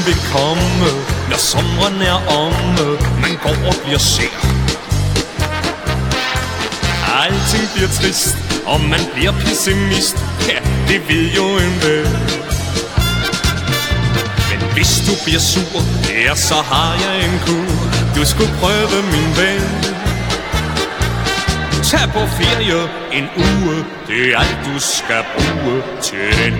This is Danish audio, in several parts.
vil komme, når sommeren er omme. Man går og bliver sær. Alting bliver trist, og man bliver pessimist. Ja, det ved jo enhver. Men hvis du bliver sur, ja, så har jeg en kur. Du skulle prøve, min ven. Tag på ferie en uge, det er alt du skal bruge til den.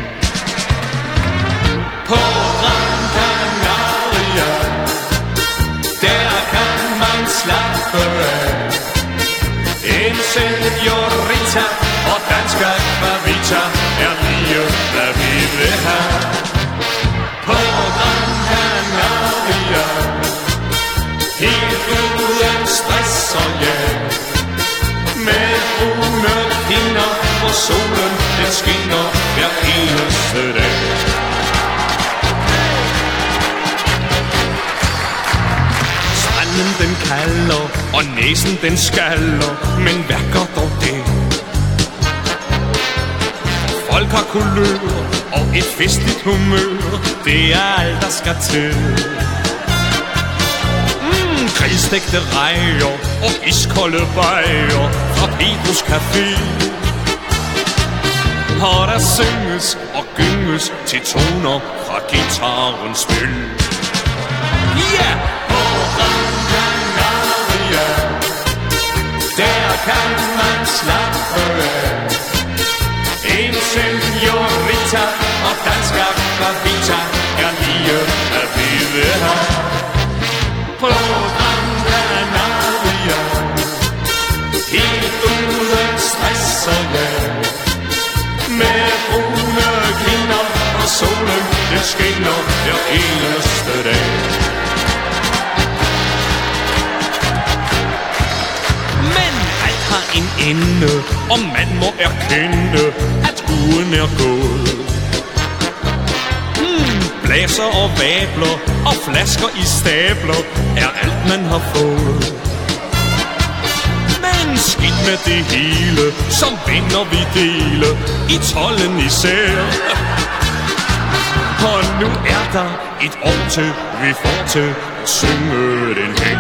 På Gran Canaria, der kan man slappe af. En señorita og dansk akvavita er lige hvad vi vil have. På Gran Canaria, helt uden stress og ja. Med brune kinder, hvor solen den skinner hver eneste dag. Stranden den kalder, og næsen den skaller, men hvad gør dog det? Folk har kulør, og et festligt humør, det er alt der skal til. Grillstegte rejer og iskolde bajer fra Petrus Café. Og der synges og gynges til toner fra guitarens spil. Ja! På Gran Canaria, der kan man slappe af. En señorita og dansk akvavita er lige hvad vi vil have. På Gran Canaria, helt uden stress og ja. Med brune kinder og solen den skinner hver eneste dag. Men alt har en ende, og man må erkende, at ugen er gået. Blæser og vabler og flasker i stabler er alt man har fået. Men skidt med det hele, som venner vi dele i tolden især. Og nu er der et år til, vi får til at synge den hen.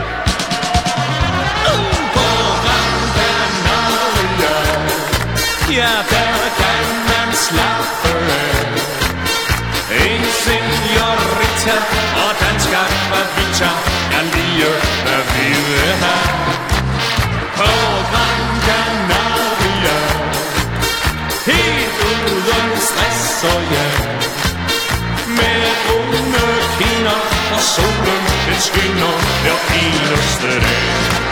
På Gran Canaria, ja, der kan man slappe af. En señorita og dansk akvavita er lige hvad vi vil have. På Gran Canaria, helt uden stress og ja. Med brune kinder og solen den skinner hver eneste dag.